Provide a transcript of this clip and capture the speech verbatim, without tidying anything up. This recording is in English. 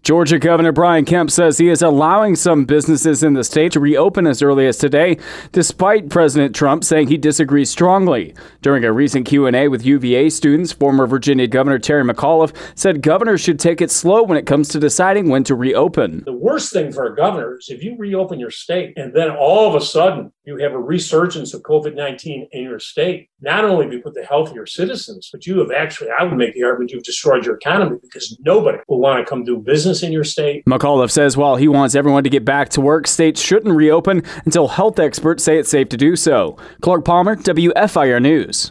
Georgia Governor Brian Kemp says he is allowing some businesses in the state to reopen as early as today, despite President Trump saying he disagrees strongly. During a recent Q and A with U V A students, former Virginia Governor Terry McAuliffe said governors should take it slow when it comes to deciding when to reopen. The worst thing for a governor is if you reopen your state and then all of a sudden you have a resurgence of covid nineteen in your state. Not only do you put the health of your citizens, but you have actually, I would make the argument, you've destroyed your economy because nobody will want to come do business in your state. McAuliffe says while he wants everyone to get back to work, states shouldn't reopen until health experts say it's safe to do so. Clark Palmer, W F I R News.